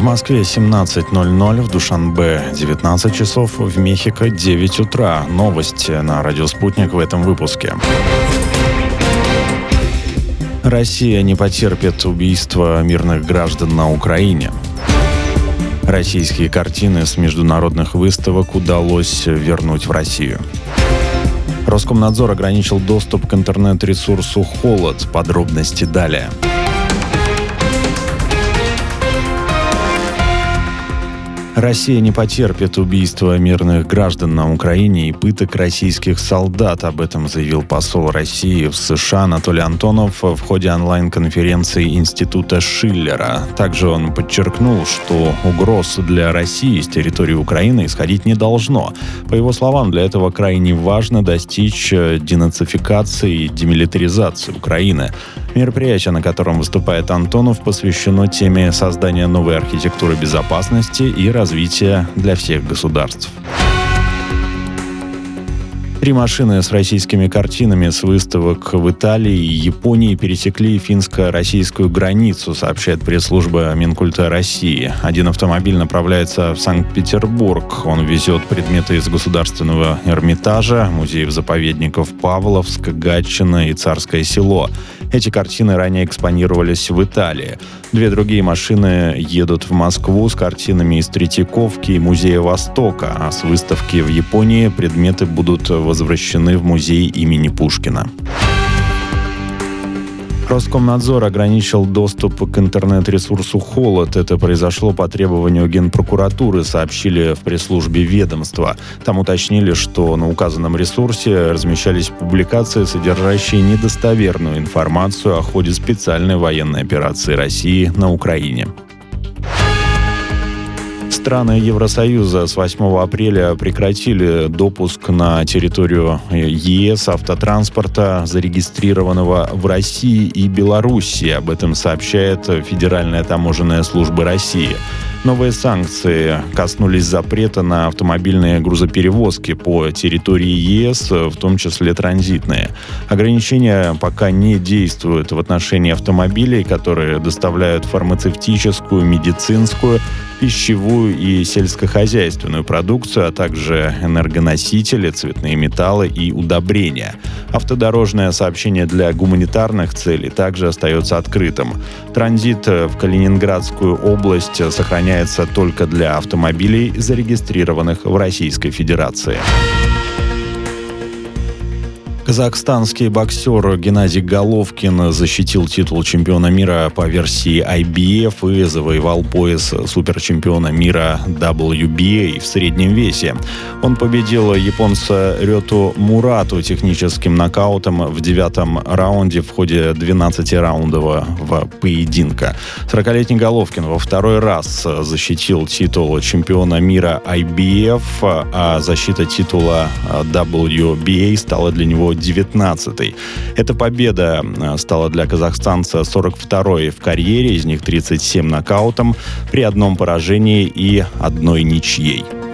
Москве 17:00, в Душанбе 19 часов, в Мехико 9 утра. Новости на радио «Спутник» в этом выпуске. Россия не потерпит убийства мирных граждан на Украине. Российские картины с международных выставок удалось вернуть в Россию. Роскомнадзор ограничил доступ к интернет-ресурсу «Холод». Подробности далее. Россия не потерпит убийства мирных граждан на Украине и пыток российских солдат. Об этом заявил посол России в США Анатолий Антонов в ходе онлайн-конференции Института Шиллера. Также он подчеркнул, что угроз для России с территории Украины исходить не должно. По его словам, для этого крайне важно достичь денацификации и демилитаризации Украины. Мероприятие, на котором выступает Антонов, посвящено теме создания новой архитектуры безопасности и развития для всех государств. 3 машины с российскими картинами с выставок в Италии и Японии пересекли финско-российскую границу, сообщает пресс-служба Минкульта России. Один автомобиль направляется в Санкт-Петербург. Он везет предметы из Государственного Эрмитажа, музеев-заповедников Павловск, Гатчина и Царское Село. Эти картины ранее экспонировались в Италии. 2 другие машины едут в Москву с картинами из Третьяковки и Музея Востока, а с выставки в Японии предметы будут возвращены в музей имени Пушкина. Роскомнадзор ограничил доступ к интернет-ресурсу «Холод». Это произошло по требованию Генпрокуратуры, сообщили в пресс-службе ведомства. Там уточнили, что на указанном ресурсе размещались публикации, содержащие недостоверную информацию о ходе специальной военной операции России на Украине. Страны Евросоюза с 8 апреля прекратили допуск на территорию ЕС автотранспорта, зарегистрированного в России и Белоруссии. Об этом сообщает Федеральная таможенная служба России. Новые санкции коснулись запрета на автомобильные грузоперевозки по территории ЕС, в том числе транзитные. Ограничения пока не действуют в отношении автомобилей, которые доставляют фармацевтическую, медицинскую, пищевую и сельскохозяйственную продукцию, а также энергоносители, цветные металлы и удобрения. Автодорожное сообщение для гуманитарных целей также остается открытым. Транзит в Калининградскую область сохраняется только для автомобилей, зарегистрированных в Российской Федерации. Казахстанский боксер Геннадий Головкин защитил титул чемпиона мира по версии IBF и завоевал пояс суперчемпиона мира WBA в среднем весе. Он победил японца Рёту Мурату техническим нокаутом в 9-м раунде в ходе 12-раундового поединка. 40-летний Головкин во 2-й раз защитил титул чемпиона мира IBF, а защита титула WBA стала для него 19-й. Эта победа стала для казахстанца 42-й в карьере, из них 37 нокаутом, при 1 поражении и 1 ничьей.